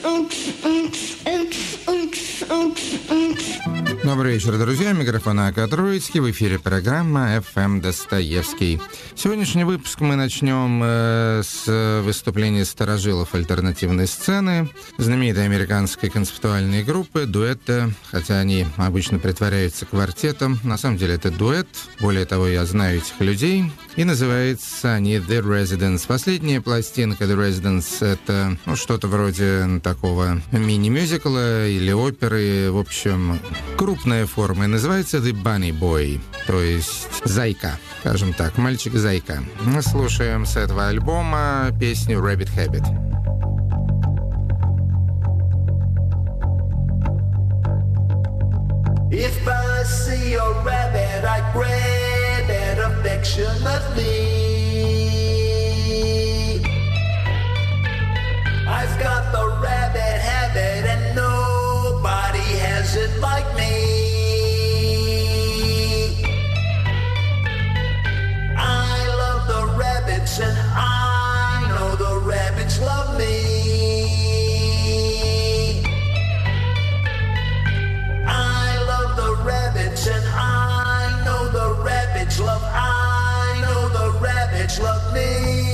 Добрый вечер, друзья. Микрофон АК Троицкий. В эфире программа «FM Достоевский». Сегодняшний выпуск мы начнем с выступления старожилов альтернативной сцены, знаменитой американской концептуальной группы, дуэта, хотя они обычно притворяются квартетом. На самом деле это дуэт. Более того, я знаю этих людей. И называются они The Residents. Последняя пластинка The Residents — это что-то вроде такого мини-мюзикла или оперы. В общем, крупная форма. И называется The Bunny Boy, то есть зайка, скажем так, мальчик-зайка. Мы слушаем с этого альбома песню Rabbit Habit. If I see a rabbit, I grab it affectionately. I've got the rabbit habit and nobody has it like me. I love the rabbits and I know the rabbits love me. And I know the rabbits love, I know the rabbits love me.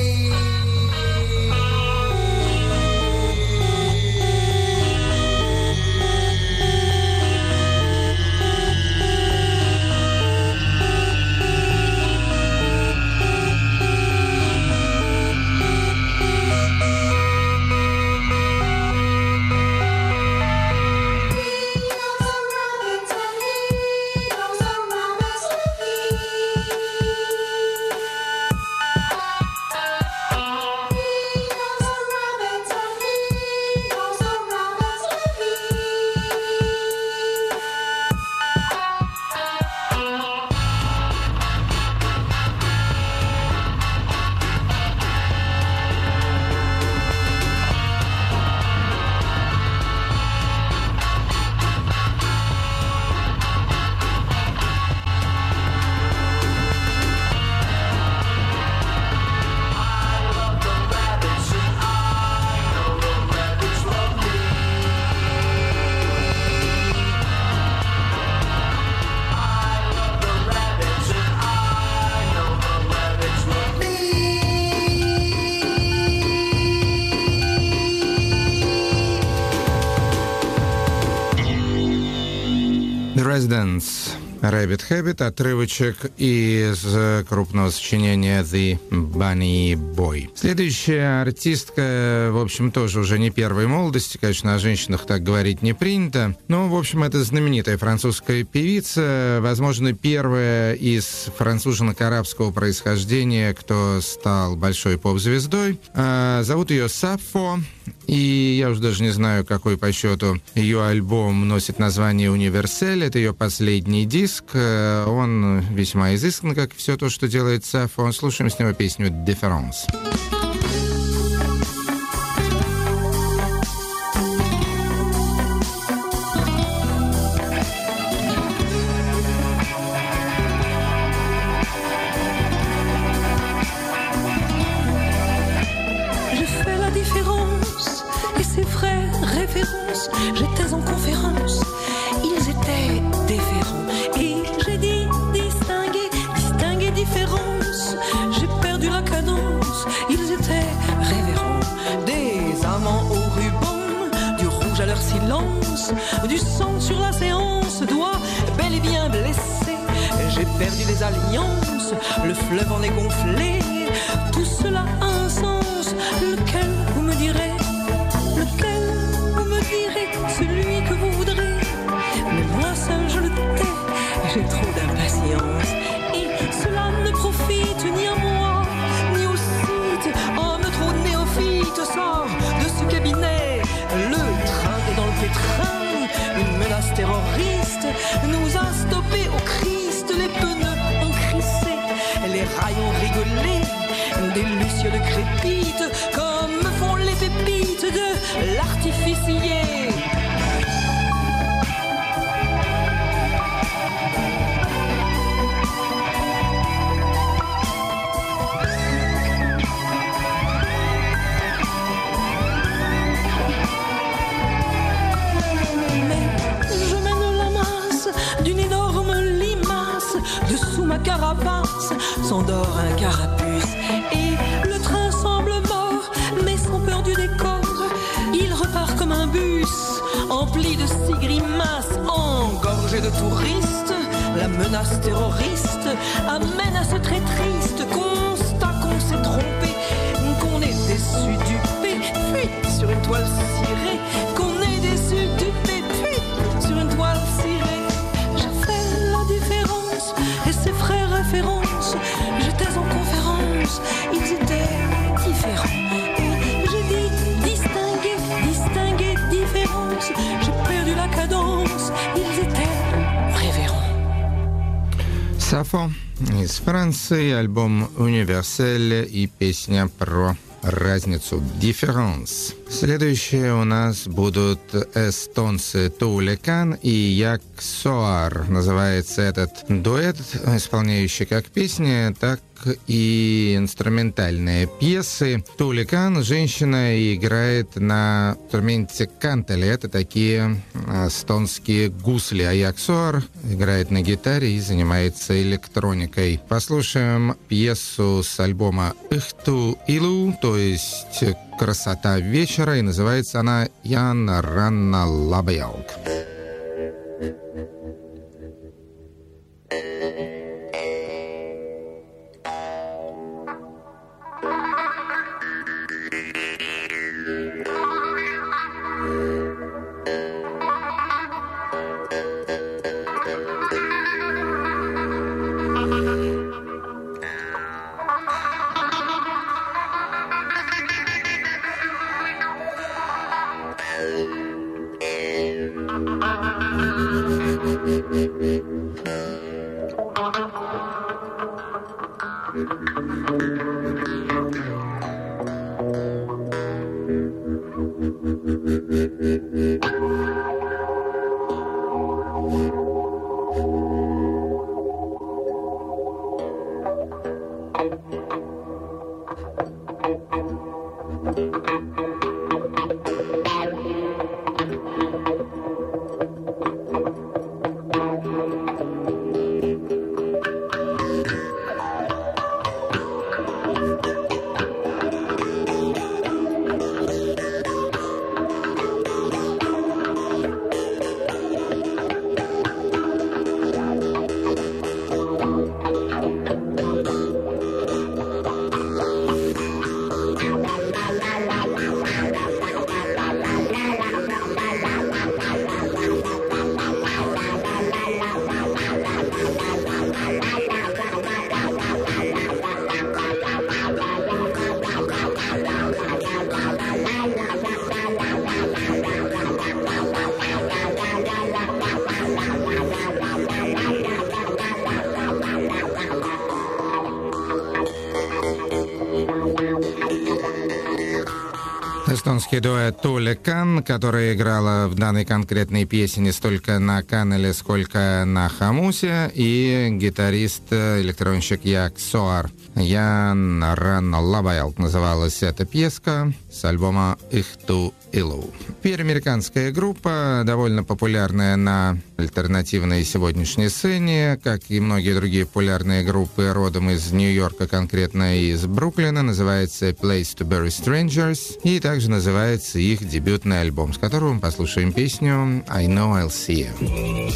Residents, Rabbit Habit, отрывочек из крупного сочинения The Bunny Boy. Следующая артистка, в общем, тоже уже не первой молодости, конечно, о женщинах так говорить не принято, но, в общем, это знаменитая французская певица, возможно, первая из француженок арабского происхождения, кто стал большой поп-звездой. Зовут ее Сафо. И я уже даже не знаю, какой по счету ее альбом носит название «Универсель». Это ее последний диск. Он весьма изыскан, как все то, что делает Сафо. Слушаем с него песню «Différence». J'étais en conférence, ils étaient déférents. Et j'ai dit distinguer, distinguer différence. J'ai perdu la cadence, ils étaient révérents. Des amants au ruban, du rouge à leur silence, du sang sur la séance, doigts bel et bien blessés. J'ai perdu les alliances, le fleuve en est gonflé. Tout cela a un sens, lequel vous me direz? Celui que vous voudrez, mais moi seul je le tais, j'ai trop d'impatience. Et cela ne profite ni à moi, ni au site. Homme trop néophyte sort de ce cabinet. Le train est dans le pétrin, une menace terroriste nous a stoppés au Christ. Les pneus ont crissé, les rails ont rigolé, des lucioles crépitent comme font les pépites de l'artificier. passe, s'endort un carapuce. Et le train semble mort, mais sans peur du décor, il repart comme un bus, empli de six grimaces, engorgé de touristes. La menace terroriste amène à ce très triste constat qu'on s'est trompé, qu'on est déçu, dupé, fuite sur une toile cirée, qu'on est déçu, dupé, fuite sur une toile cirée. J'ai fait la différence et ses frères références, j'étais en conférence, ils étaient différents. J'ai dit distinguer, différence, j'ai perdu la cadence, ils étaient révérends. Сафо из Франции, альбом «Универсель» и песня про разницу «Difference». Следующие у нас будут эстонцы Туulekan и Jaak Soar. Называется этот дуэт, исполняющий как песни, так и инструментальные пьесы. Tuulekan, женщина, играет на инструменте кантеле. Это такие эстонские гусли. А Jaak Soar играет на гитаре и занимается электроникой. Послушаем пьесу с альбома «Õhtu ilu», то есть «Красота вечера», и называется она «Jaan Ranna Labejalg». Эстонский дуэт Tuulekan, которая играла в данной конкретной песне не столько на канеле, сколько на хамусе, и гитарист-электронщик Jaak Soar. Jaan Ranna Labejalg называлась эта пьеска с альбома «Õhtu ilu». Теперь американская группа, довольно популярная на альтернативной сегодняшней сцене, как и многие другие популярные группы родом из Нью-Йорка, конкретно из Бруклина, называется «Place to Bury Strangers», и также называется их дебютный альбом, с которого мы послушаем песню «I Know I'll See You».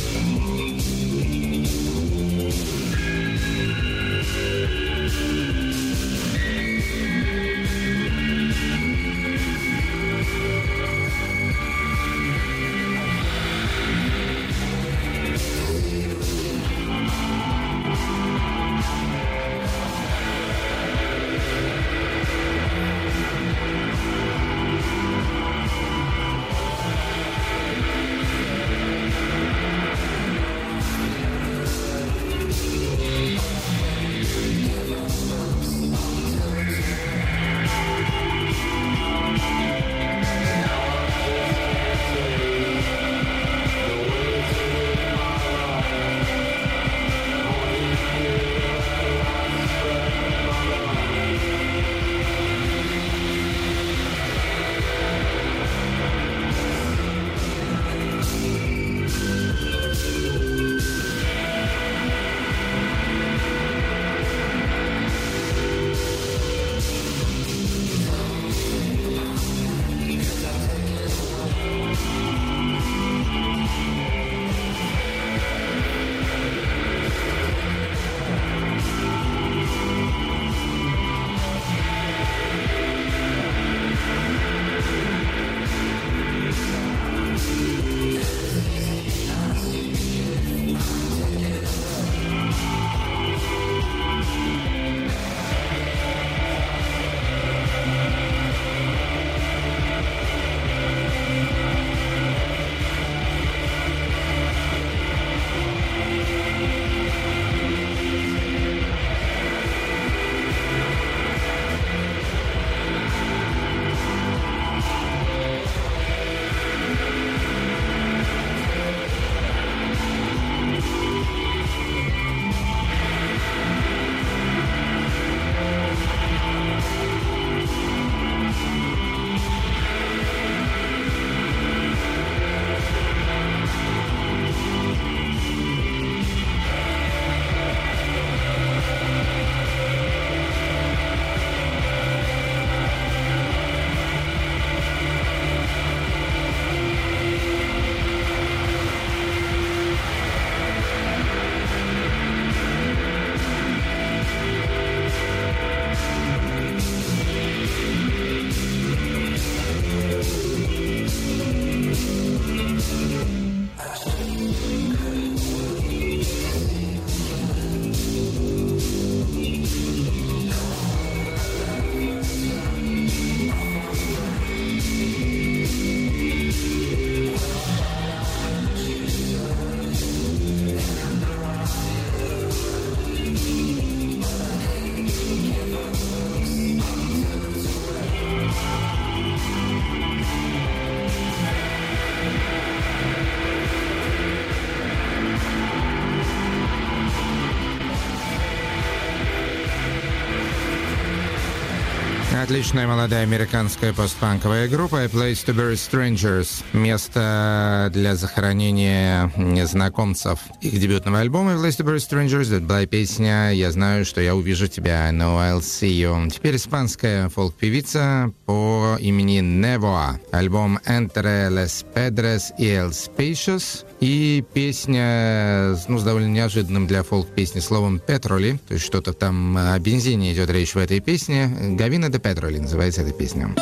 Отличная молодая американская постпанковая группа A Place to Bury Strangers. Место для захоронения незнакомцев. Их дебютного альбома A Place to Bury Strangers это была песня «Я знаю, что я увижу тебя», I know I'll see you. Теперь испанская фолк-певица по имени Nevoa. Альбом Entre les Pedres y el Spacious. И песня с довольно неожиданным для фолк-песни словом «петроли». То есть что-то там о бензине идет речь в этой песне. «Гавина де Петроли» называется эта песня.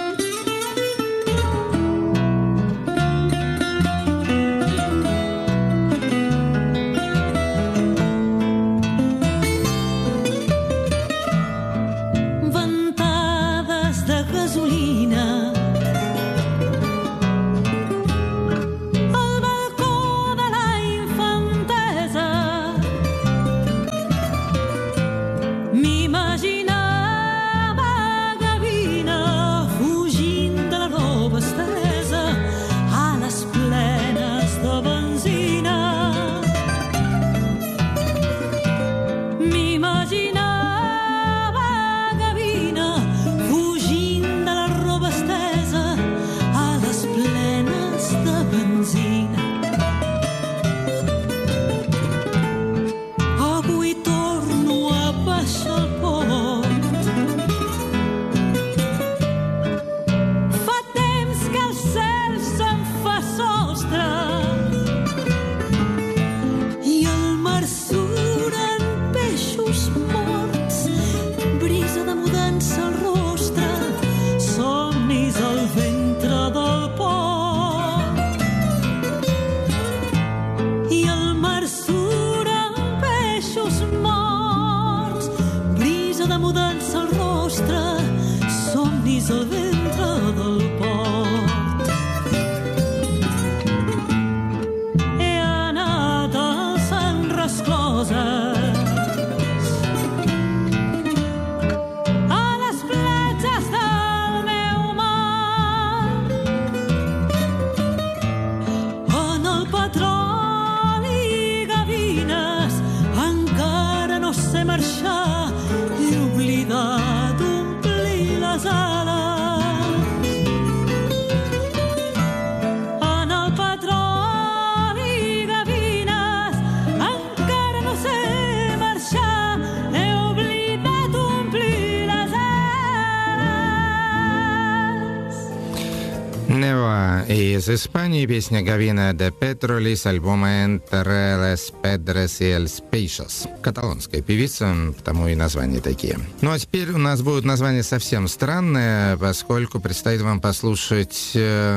Из Испании песня «Гавина де Петроли» с альбома «Entre les Pedres y el Spacious». Каталонская певица, потому и названия такие. Ну а теперь у нас будет название совсем странное, поскольку предстоит вам послушать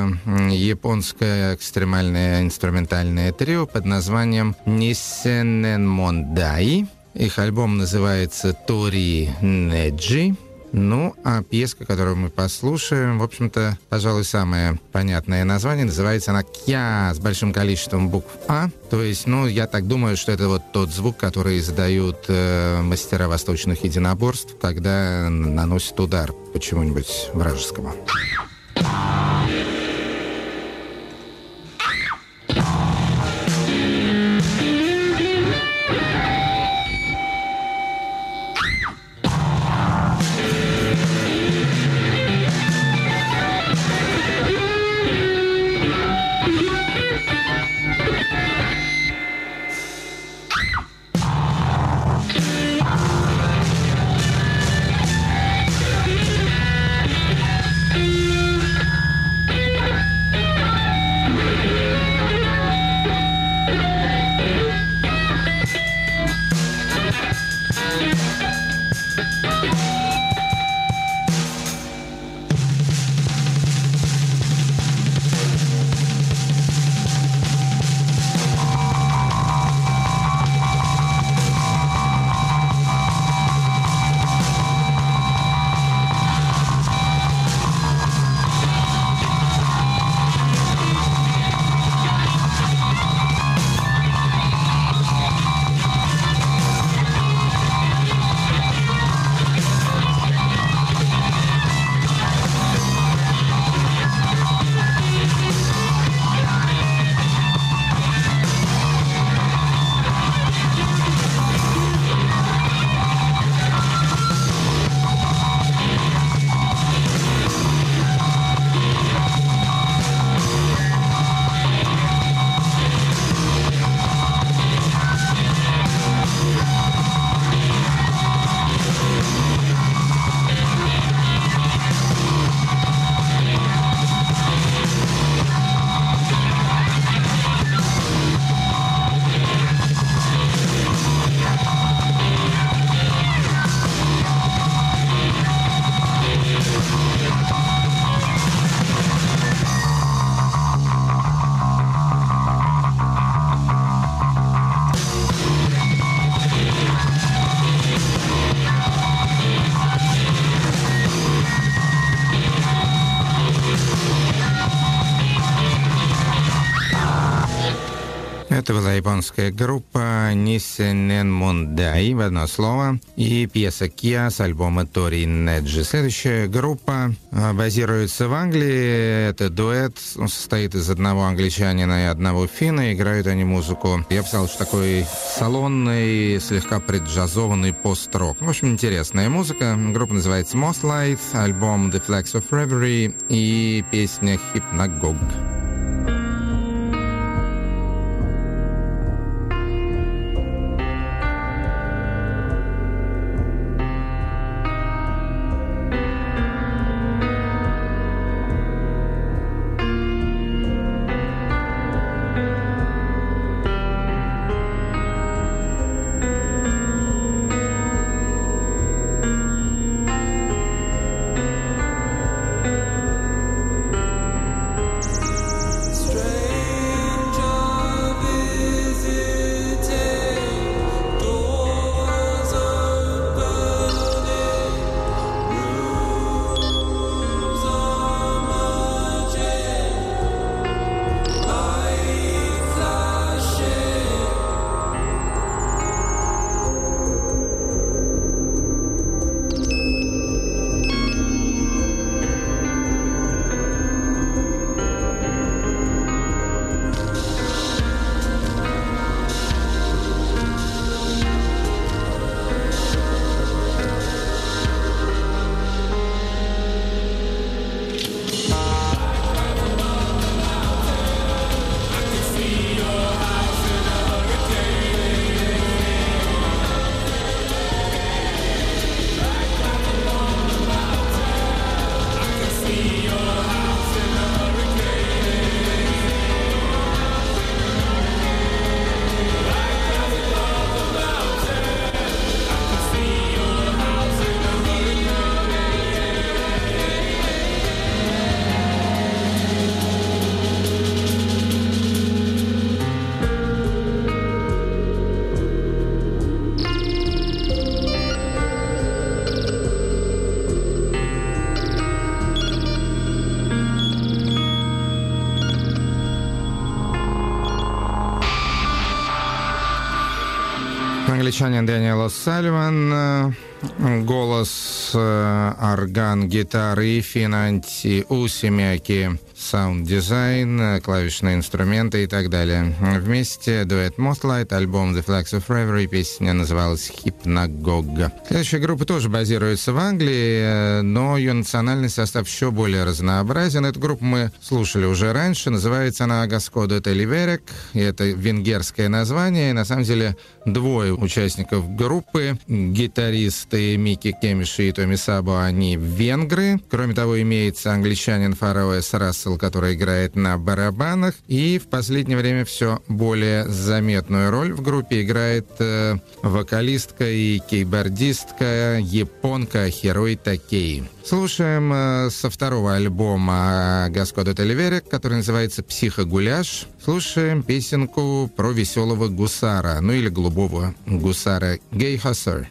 японское экстремальное инструментальное трио под названием «Нисенен Мондай». Их альбом называется «Тори Неджи». Ну, а пьеска, которую мы послушаем, в общем-то, пожалуй, самое понятное название. Называется она «Кья» с большим количеством букв «А». То есть, я так думаю, что это вот тот звук, который издают мастера восточных единоборств, когда наносят удар по чему-нибудь вражескому. Это была японская группа Нисенен Мундай в одно слово и пьеса Kia с альбома Тори Неджи. Следующая группа базируется в Англии. Это дуэт, он состоит из одного англичанина и одного финна. Играют они музыку, я бы сказал, что такой салонный, слегка преджазованный пост-рок. В общем, интересная музыка. Группа называется Mothlight, альбом The Flags of Reverie и песня Hypnagogue. Англичанин Дэниел О'Салливан, голос, орган, гитары, финанти, усимяки, саунд-дизайн, клавишные инструменты и так далее. Вместе дуэт Mothlight, альбом The Flags of Reverie, песня называлась Hypnagogue. Следующая группа тоже базируется в Англии, но ее национальный состав еще более разнообразен. Эту группу мы слушали уже раньше, называется она Gaskodo Televerek, и это венгерское название, и на самом деле двое участников группы, гитаристы Микки Кемиши и Томи Сабо, они венгры. Кроме того, имеется англичанин Фароэс Рассел, который играет на барабанах. И в последнее время все более заметную роль в группе играет вокалистка и кейбордистка японка Хирой Такей. Слушаем со второго альбома Gaskodo Televerek, который называется «Психогуляш». Слушаем песенку про веселого гусара, ну или голубого гусара, «Gay Hussar».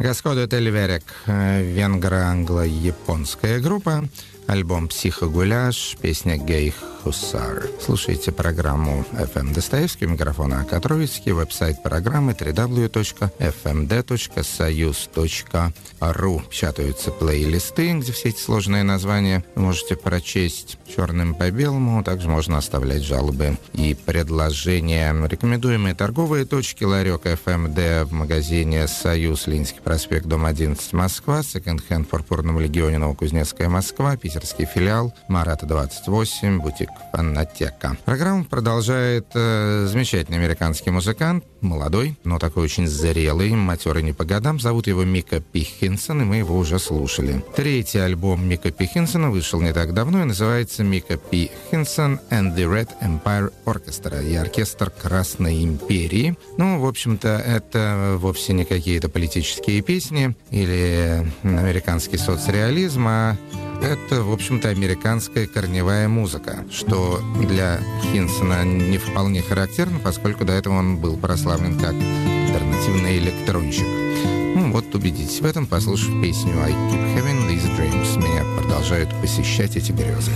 Гаскоду Тельверек, венгро-англо-японская группа, альбом «Психогуляш», песня «Гей Хусар». Слушайте программу FM Достоевский, микрофон А.К. Троицкий, веб-сайт программы www.fmd.soyuz.ru. Печатаются плейлисты, где все эти сложные названия вы можете прочесть черным по белому. Также можно оставлять жалобы и предложения. Рекомендуемые торговые точки: ларек ФМД в магазине «Союз», Ленинский проспект, дом 11, Москва, секонд-хенд в Пурпурном легионе, Новокузнецкая, Москва, питерский филиал Марата 28, бутик «Фонотека». Программу продолжает замечательный американский музыкант, молодой, но такой очень зрелый, матерый не по годам. Зовут его Мика Пихинсон, и мы его уже слушали. Третий альбом Мика Пихинсона вышел не так давно и называется «Мика Пихинсон and the Red Empire Orchestra» и оркестр Красной империи. Ну, в общем-то, это вовсе не какие-то политические песни или американский соцреализм, а это, в общем-то, американская корневая музыка, что для Хинсона не вполне характерно, поскольку до этого он был прославлен как альтернативный электронщик. Ну, вот убедитесь в этом, послушав песню «I keep having these dreams». Меня продолжают посещать эти грезы.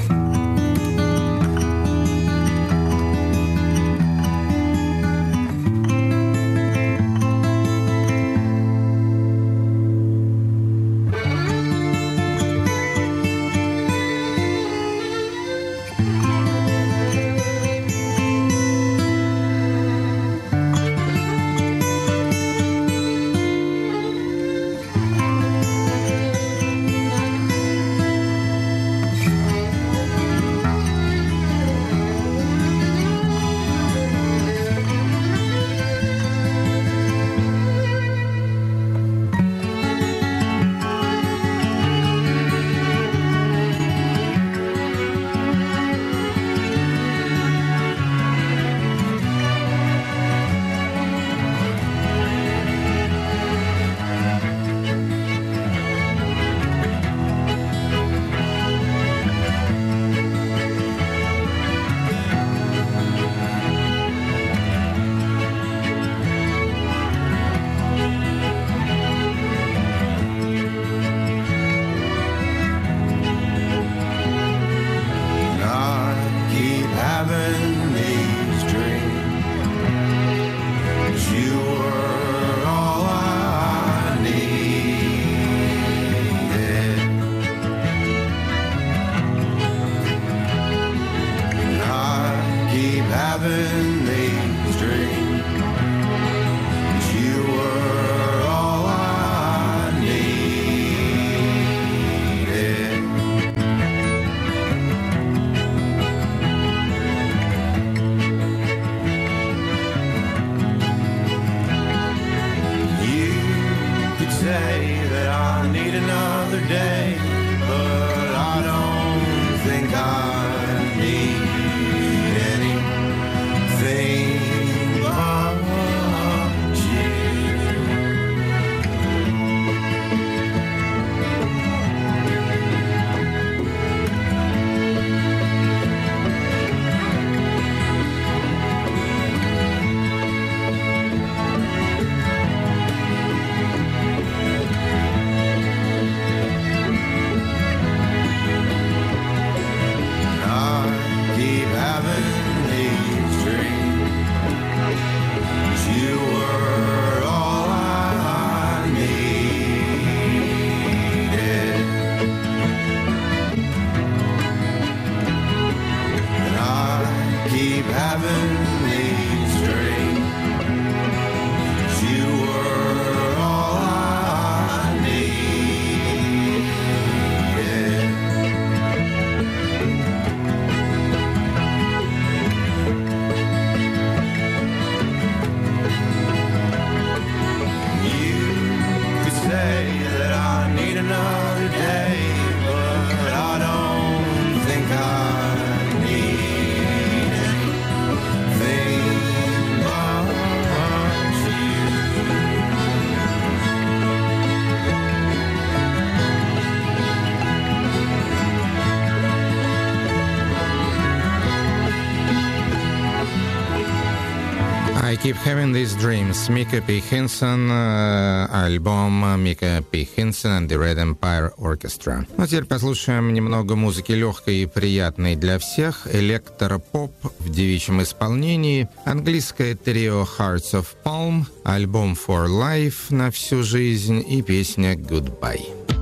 Keep Having These Dreams. Мика P. Hinson, альбом Мика P. Hinson and the Red Empire Orchestra. Ну, теперь послушаем немного музыки легкой и приятной для всех. Электропоп в девичьем исполнении. Английское трио Hearts of Palm, альбом For Life на всю жизнь и песня Goodbye.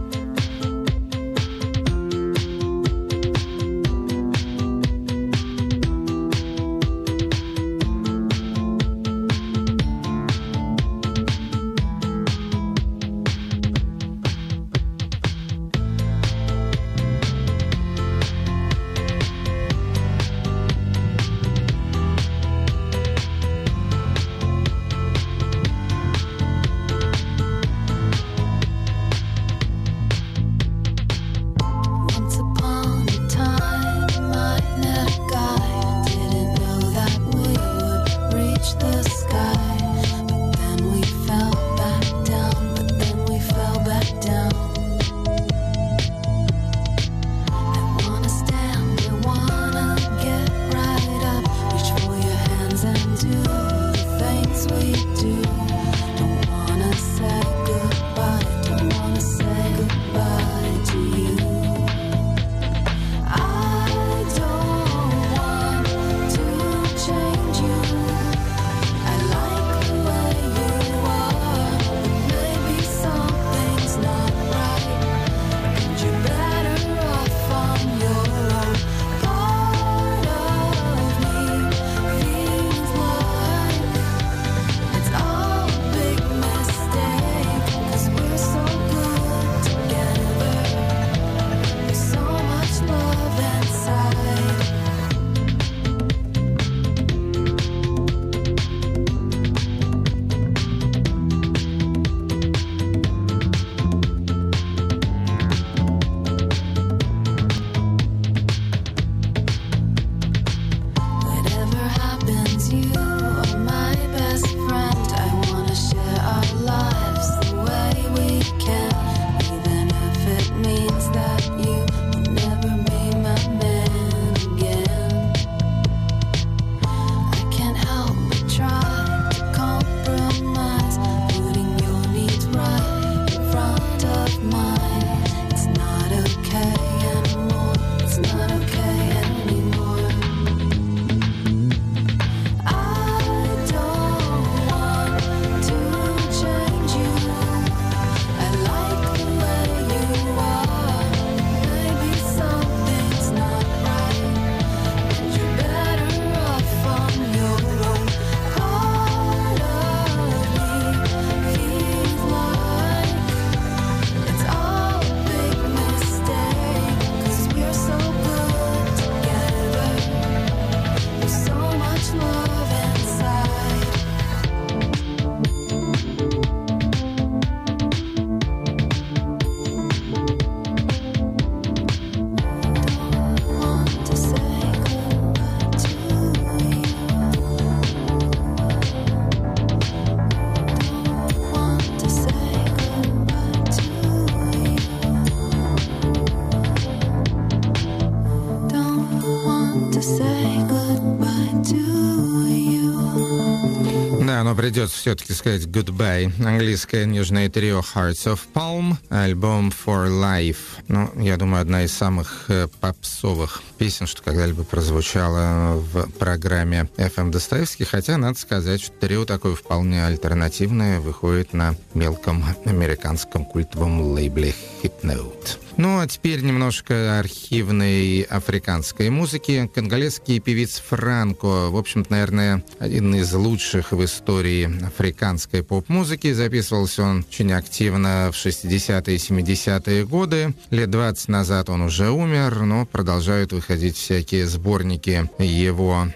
Да, но придется все-таки сказать goodbye. Английское нежное трио Hearts of Palm, альбом For Life. Ну, я думаю, одна из самых попсовых песен, что когда-либо прозвучала в программе FM Достоевский. Хотя, надо сказать, что трио такое вполне альтернативное выходит на мелком американском культовом лейбле Hipnote. Ну, а теперь немножко архивной африканской музыки. Конголезский певец Франко, в общем-то, наверное, один из лучших в истории африканской поп-музыки. Записывался он очень активно в 60-е и 70-е годы. Лет 20 назад он уже умер, но продолжают выходить всякие сборники его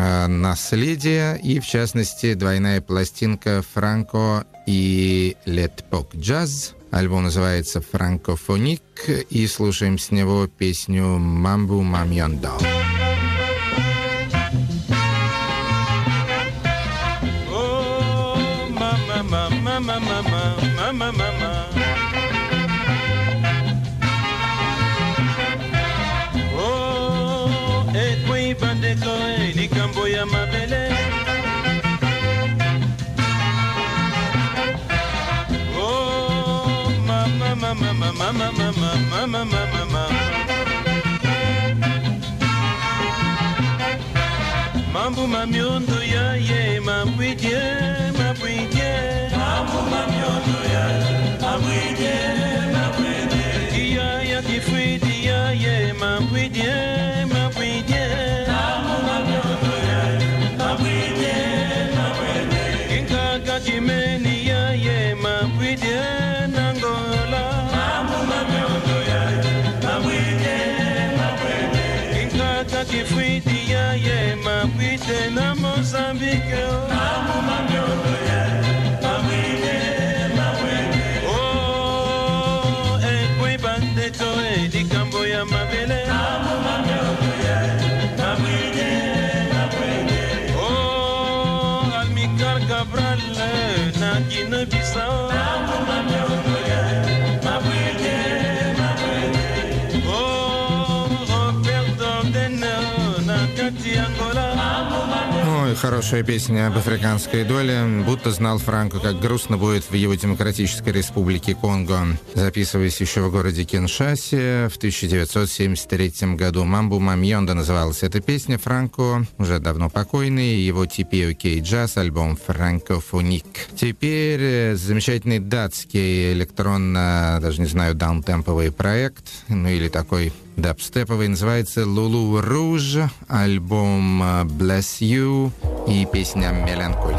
наследия. И, в частности, двойная пластинка «Франко» и «L'époque Jazz». Альбом называется «Франкофоник», и слушаем с него песню «Мамбу Мамьондо». Mambo mamiondo ya ye mabwidye mabwidye Mambo mamiondo ya mabwidye mabwidye Iya ya kifwidi ya ye mabwidye mabwidye Mambo mamiondo ya mabwidye mabwidye Inkaka kimeni ya ye mabwidye nangola Mambo mamiondo ya mabwidye mabwidye Inkaka kifwidi ya ye mabwidye na Mozambique Mambo mamiondo ya mabwidye mabwidye Oh, kwe bandeto likambo ya mabele Mambo mamiondo ya mabwidye mabwidye Oh, Almikar Cabral na Guinea-Bissau Mambo mamiondo ya mabwidye mabwidye Oh, Robert Dordener на Кати Ангола Ой, хорошая песня об африканской доле. Будто знал Франко, как грустно будет в его демократической республике Конго. Записываясь еще в городе Киншасе в 1973 году. «Мамбу Мамьонда» называлась эта песня. Франко, уже давно покойный, его TPOK Jazz, альбом «Франкофоник». Теперь замечательный датский электронно, даже не знаю, даунтемповый проект, ну или такой дабстеповый, называется «Лулу Руж», альбом «Bless You» и песня «Меланхолия».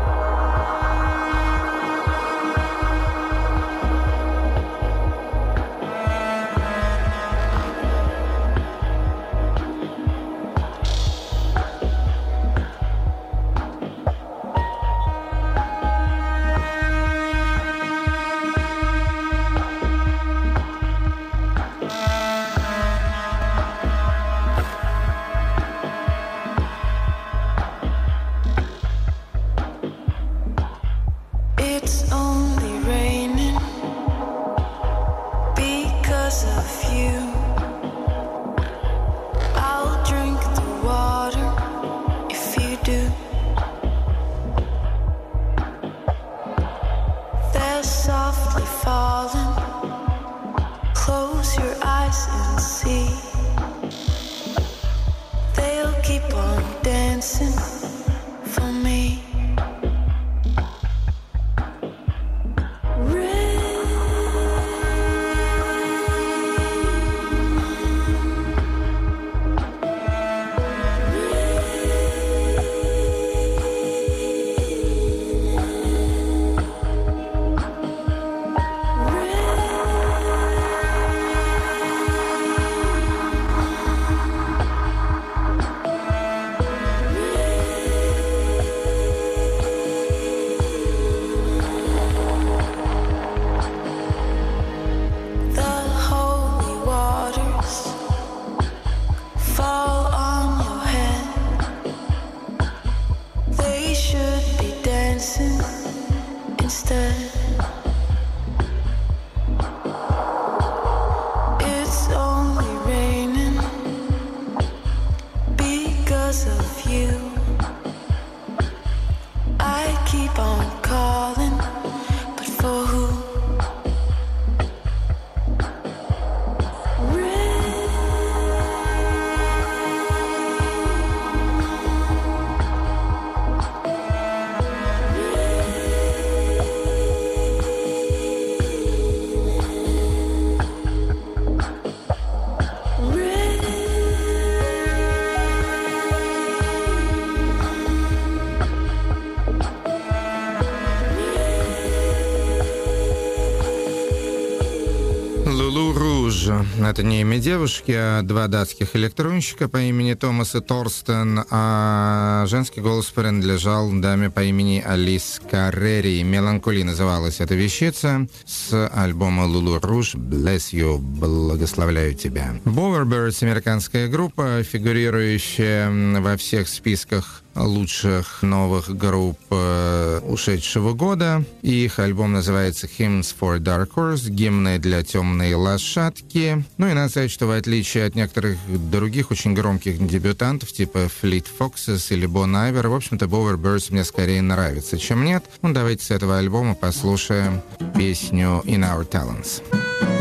It's only raining because of you. I'll drink the water if you do. They're softly falling. Close your eyes and see. They'll keep on dancing for me. «Лулу Руж». Это не имя девушки, а два датских электронщика по имени Томас и Торстен, а женский голос принадлежал даме по имени Алис Каррери. «Меланхолия» называлась эта вещица с альбома «Лулу Руж». «Bless you», благословляю тебя. Bowerbirds — американская группа, фигурирующая во всех списках лучших новых групп ушедшего года. Их альбом называется «Hymns for Dark Horse», гимны для темной лошадки. Ну и надо сказать, что в отличие от некоторых других очень громких дебютантов, типа Fleet Foxes или Bon Iver, в общем-то, Bowerbirds мне скорее нравится, чем нет. Ну, давайте с этого альбома послушаем песню «In Our Talents».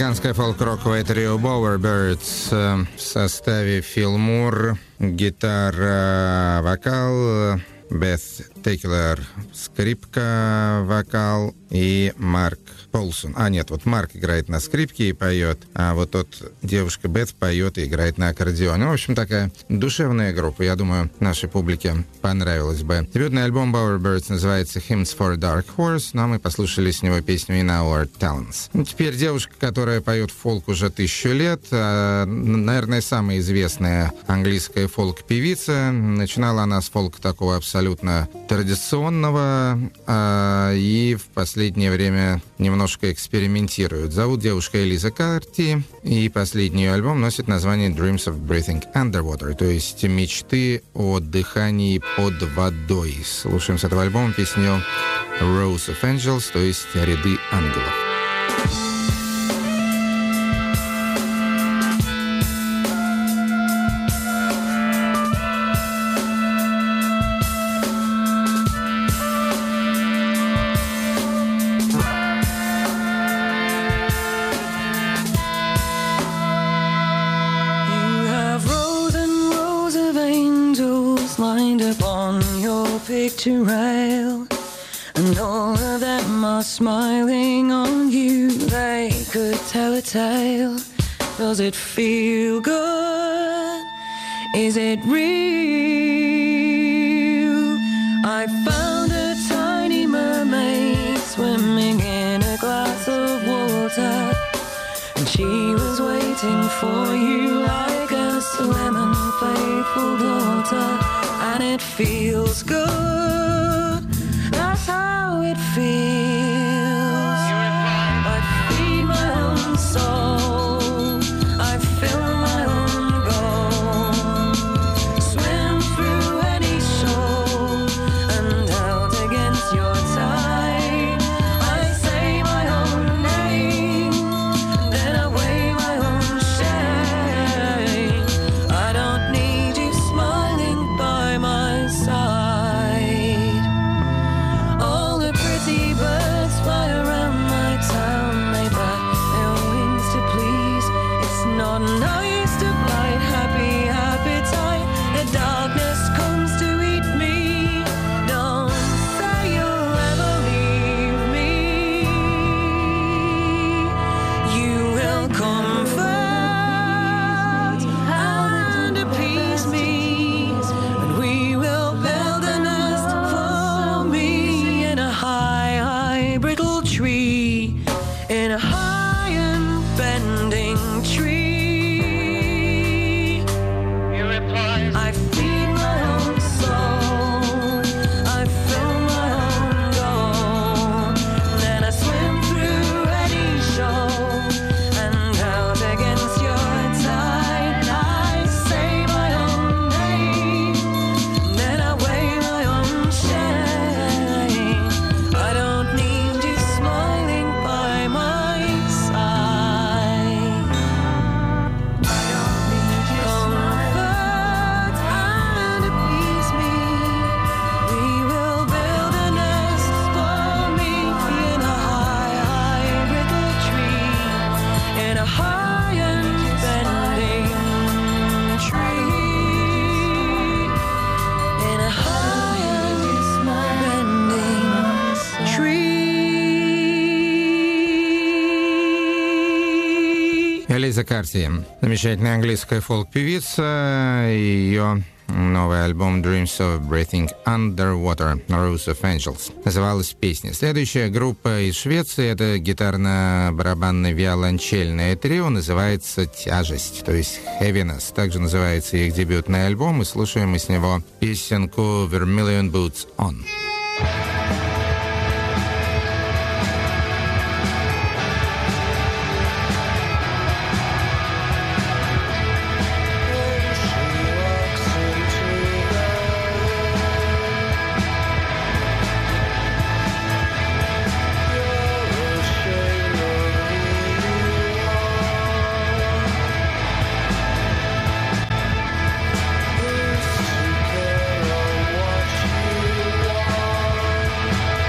Американское фолк-роковое трио Bowerbirds в составе Фил Мур, гитара, вокал, Бет Текелер, скрипка, вокал и Марк Полсон. Марк играет на скрипке и поет, а вот девушка Бет поет и играет на аккордеоне. В общем, такая душевная группа. Я думаю, нашей публике понравилось бы. Дебютный альбом Bowerbirds называется Hymns for a Dark Horse, но мы послушали с него песню In Our Talents. Теперь девушка, которая поет фолк уже 1000 лет, наверное, самая известная английская фолк-певица. Начинала она с фолка такого абсолютно традиционного, и в последнее время немножко экспериментирует. Зовут девушка Элиза Карти, и последний ее альбом носит название Dreams of Breathing Underwater, то есть мечты о дыхании под водой. Слушаем с этого альбома песню Rows of Angels, то есть ряды ангелов. Picture rail, and all of them are smiling on you. They could tell a tale. Does it feel good? Is it real? I found a tiny mermaid swimming in a glass of water, and she was waiting for you like a slim and faithful daughter. And it feels good, that's how it feels. I feed my own soul, I fill my own goal. Swim through any shore and out against your tide. I say my own name, then I weigh my own shame. I don't need you smiling by my side. All the pretty birds fly around my town. They bat their wings to please. It's not nice to blight happy appetite. The darkness comes to eat me. Don't say you'll ever leave me. You will comfort and appease me, and we will build a nest for me in a high, brittle tree, in a high and bending tree. I feed my own soul, I fill my own goal, then I swim through any shore and out against your tide. I say my own name, then I weigh my own shame. I don't need you smiling by my side. I don't need you comfort and appease me. We will build a nest for me in a high, brittle tree, in a high and bending tree, in a high and bending tree. Элиза Карти, замечательная английская фолк-певица, ее новый альбом Dreams of Breathing Underwater, Rows of Angels, называлась песня. Следующая группа из Швеции, это гитарно-барабанно-виолончельное трио, называется «Тяжесть», то есть «Heaviness». Также называется их дебютный альбом, и слушаем мы с него песенку «Vermilion Boots On». Watch you walk.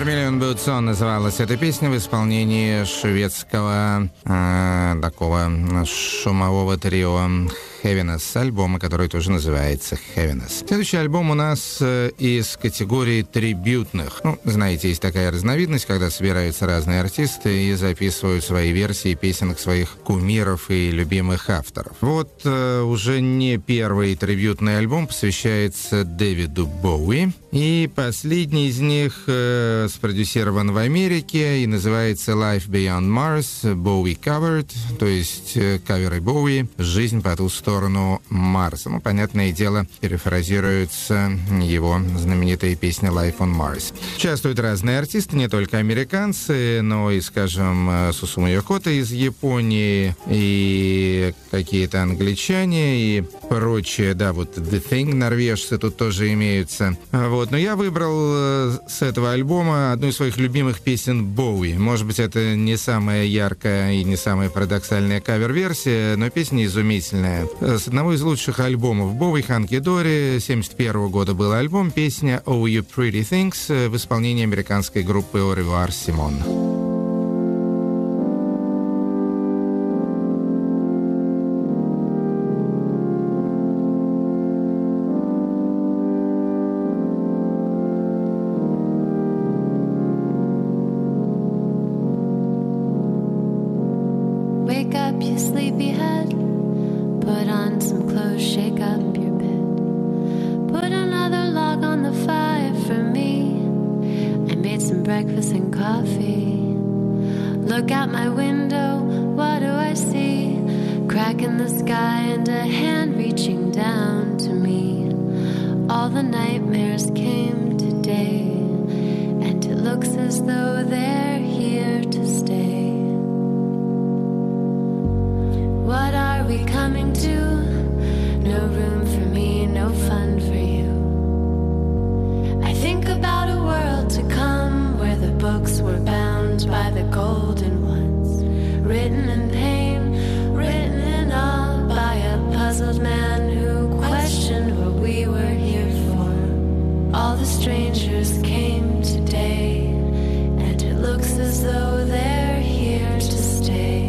Chameleon Boots называлась эта песня в исполнении шведского такого шумового трио Heaviness, альбома, который тоже называется Heaviness. Следующий альбом у нас из категории трибютных. Ну, знаете, есть такая разновидность, когда собираются разные артисты и записывают свои версии песенок своих кумиров и любимых авторов. Вот уже не первый трибютный альбом посвящается Дэвиду Боуи, и последний из них спродюсирован в Америке и называется Life Beyond Mars, Bowie Covered, то есть каверы Боуи «Жизнь по ту сторону Марса». Ну, понятное дело, перефразируется его знаменитая песня Life on Mars. Участвуют разные артисты, не только американцы, но и, скажем, Сусуму Йокота из Японии, и какие-то англичане, и прочее. Да, вот The Thing, норвежцы тут тоже имеются. Вот. Но я выбрал с этого альбома одну из своих любимых песен Боуи. Может быть, это не самая яркая и не самая парадоксальная кавер-версия, но песня изумительная. С одного из лучших альбомов Боуи, Ханки Дори, 1971 года был альбом, песня «Oh You Pretty Things» в исполнении американской группы Au Revoir Simone. Wake up, you sleepyhead. Put on some clothes, shake up your bed. Put another log on the fire for me. I made some breakfast and coffee. Look out my window, what do I see? Crack in the sky and a hand reaching down to me. All the nightmares came today, and it looks as though they're here to stay. What are we coming to? No room for me, no fun for you. I think about a world to come where the books were bound by the golden ones, written in pain, written in awe by a puzzled man who questioned what we were here for. All the strangers came today, and it looks as though they're here to stay.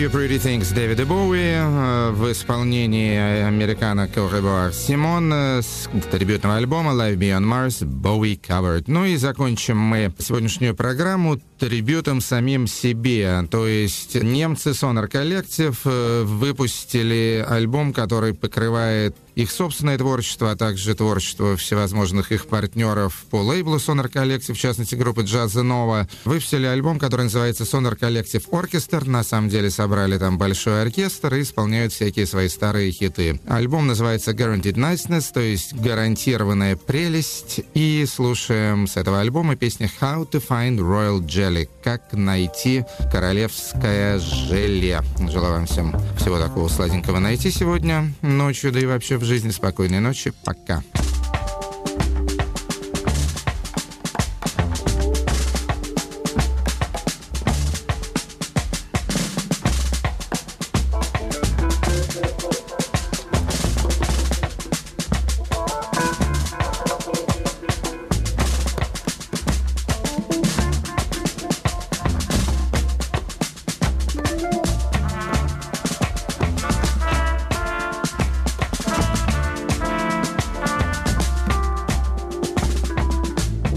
You Pretty Things Дэвида Боуи в исполнении американо Коребуар Симон с трибютного альбома Live Beyond Mars Bowie Covered. Ну и закончим мы сегодняшнюю программу трибютом самим себе. То есть немцы Sonar Collective выпустили альбом, который покрывает их собственное творчество, а также творчество всевозможных их партнеров по лейблу Sonar Collective, в частности группы Jazz Nova. Выпустили альбом, который называется Sonar Collective Orchestra. На самом деле собрали там большой оркестр и исполняют всякие свои старые хиты. Альбом называется Guaranteed Niceness, то есть гарантированная прелесть. И слушаем с этого альбома песню How to Find Royal Jelly. Как найти королевское желе. Желаю вам всем всего такого сладенького найти сегодня ночью, да и вообще в жизни. Спокойной ночи. Пока.